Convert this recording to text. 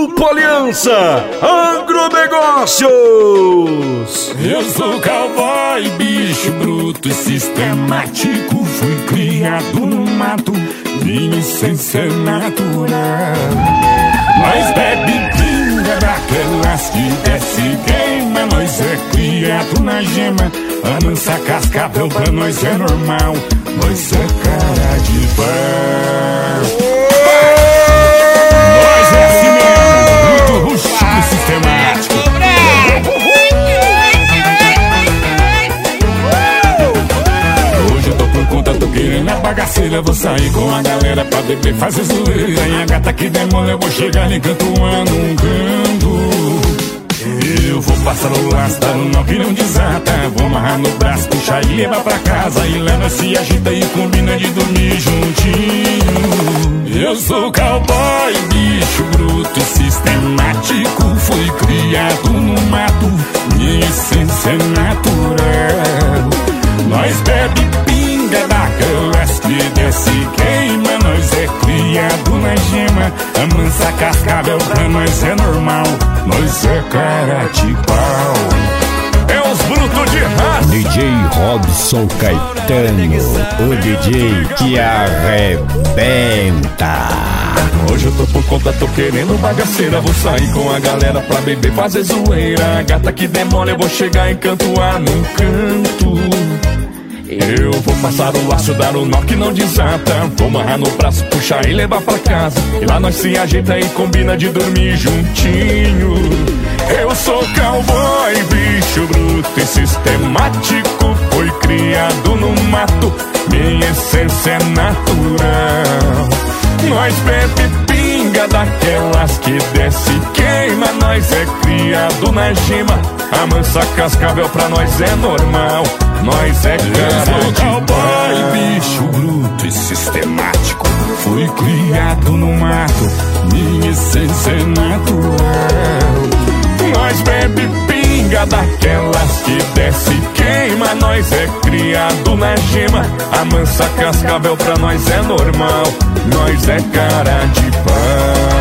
Grupo Aliança Agronegócios. Eu sou cowboy, bicho bruto e sistemático. Fui criado no mato, minha essência é natural. Nós bebe pinga daquelas que desce queima. Nós é criado na gema, a mansa cascavel pra nós é normal. Nós é cara de pau. Nós é assim mesmo, muito rústico, sistemático. Hoje eu tô por conta, tô querendo a bagaceira. Vou sair com a galera pra beber, fazer zoeira. E a gata que demora eu vou chegar e canto um canto. Eu vou passar o laço, dar um nó que não desata. Vou amarrar no braço, puxar e levar pra casa. E lá nós se agita e combina de dormir juntinho. Eu sou cowboy, bicho bruto e sistemático. Fui criado no mato, minha essência é natural. Nós bebe pinga daquelas que desce e queima. Nós é criado na gema, a mansa cascavel pra nós é normal. Nós é cara de pau. É os brutos de raça. DJ Robson Caetano, o DJ que arrebenta. Hoje eu tô por conta, tô querendo bagaceira. Vou sair com a galera pra beber, fazer zoeira. A gata que demora eu vou chegar e cantoar num canto. Eu vou passar o laço, dar o nó que não desata. Vou amarrar no braço, puxar e levar pra casa. E lá nós se ajeita e combina de dormir juntinho. Eu sou cowboy, bicho bruto e sistemático. Fui criado no mato, minha essência é natural. Nós bebe pinga daquelas que desce e queima. Nós é criado na gema, a mansa cascavel pra nós é normal. Nós é cara de cowboy, bicho bruto e sistemático. Fui criado no mato, minha essência é natural. Nós bebe pinga daquelas que desce e queima. Nós é criado na gema, a mansa cascavel pra nós é normal. Nós é cara de pau.